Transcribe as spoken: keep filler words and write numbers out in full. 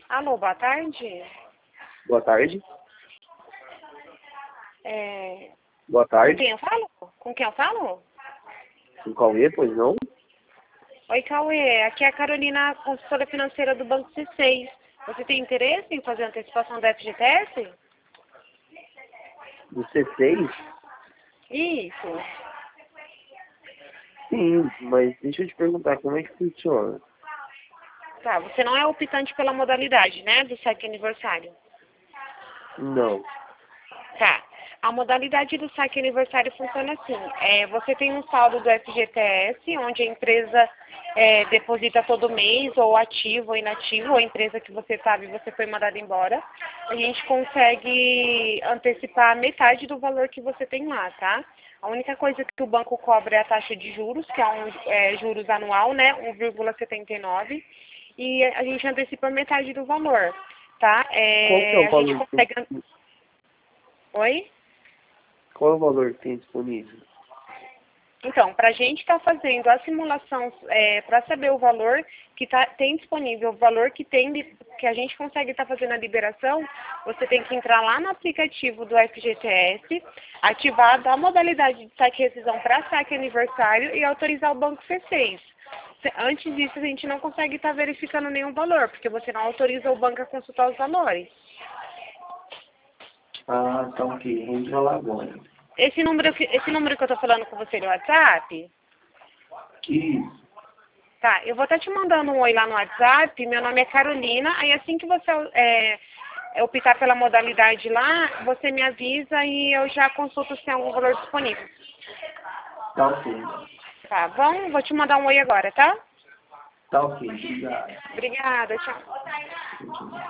Alô, boa tarde. Boa tarde. É... Boa Com tarde. quem eu falo? Com quem eu falo? Com Cauê, pois não? Oi, Cauê. Aqui é a Carolina, consultora financeira do Banco C seis. Você tem interesse em fazer antecipação da F G T S? Do C seis? Isso. Sim, mas deixa eu te perguntar, como é que funciona? Tá, você não é optante pela modalidade, né, do saque aniversário? Não. Tá. A modalidade do saque aniversário funciona assim. É, você tem um saldo do F G T S, onde a empresa é, deposita todo mês, ou ativo ou inativo, ou a empresa que você sabe você foi mandada embora. A gente consegue antecipar metade do valor que você tem lá, tá? A única coisa que o banco cobra é a taxa de juros, que é um é, juros anual, né? um vírgula setenta e nove. E a gente antecipa metade do valor, tá? Qual que é É, o a gente valor que consegue... tem, Oi? qual é o valor que tem disponível? Então, para a gente estar fazendo a simulação, é, para saber o valor que tá, tem disponível, o valor que, tem, que a gente consegue estar fazendo a liberação, você tem que entrar lá no aplicativo do F G T S, ativar a modalidade de saque e rescisão para saque aniversário e autorizar o banco C seis. Se- Antes disso, a gente não consegue estar verificando nenhum valor, porque você não autoriza o banco a consultar os valores. Ah, tá ok. Entra lá agora. Esse número, que- esse número que eu estou falando com você no WhatsApp... Isso. Tá, eu vou estar te mandando um oi lá no WhatsApp, meu nome é Carolina, aí assim que você é, é, optar pela modalidade lá, você me avisa e eu já consulto se tem algum valor disponível. Tá ok. Tá bom? Vou te mandar um oi agora, tá? Tá ok. Obrigado. Obrigada, tchau.